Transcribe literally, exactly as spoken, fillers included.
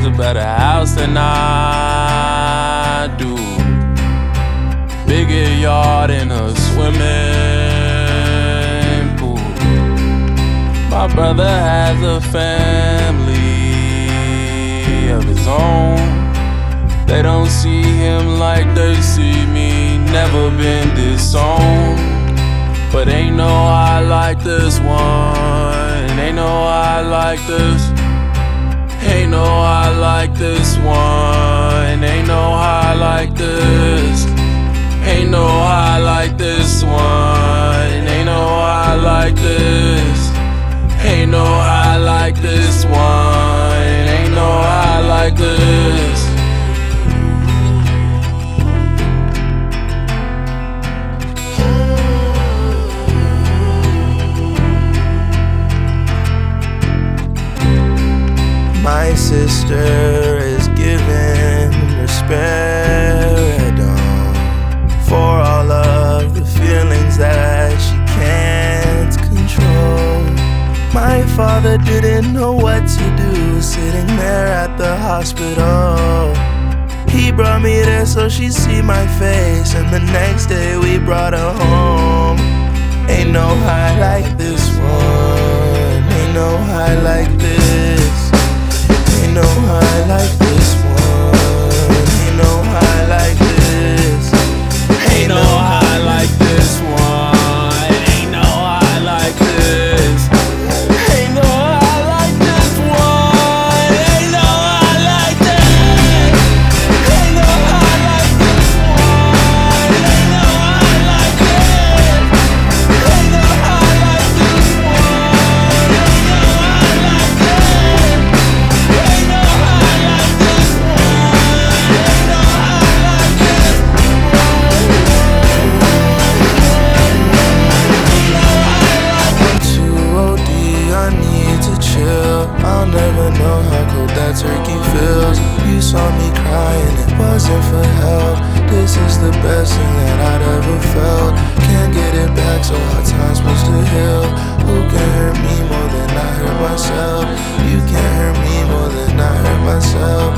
a better house than I do. Bigger yard and a swimming pool. My brother has a family of his own. They don't see him like they see me. Never been disowned. But ain't no high like this one. Ain't no high like this. Ain't no high like this one. Ain't no high like this. Ain't no high like this one. Ain't no high like this. Ain't no high like this one. Ain't no high like this. My sister is giving risperidone for all of the feelings that she can't control. My father didn't know what to do, sitting there at the hospital. He brought me there so she'd see my face, and the next day we brought her home. Ain't no high like this one. Ain't no high like this. Ain't no high like this one. Ain't no high like this. Ain't no high like this one. Ain't no high like this. Ain't no high like this one. Ain't no high like this. Ain't no high like this one. Ain't no high like this. Ain't no high like this one. Ain't no high like this. Ain't no high like this one. Ain't no high like this. Too O D, I need to chill. I'll never know how cold that turkey feels. You saw me crying, it wasn't for help. This is the best thing that I'd ever felt. Can't get it back, so how time's supposed to heal? Who can hurt me more than I hurt myself? You can't hurt me more than I hurt myself.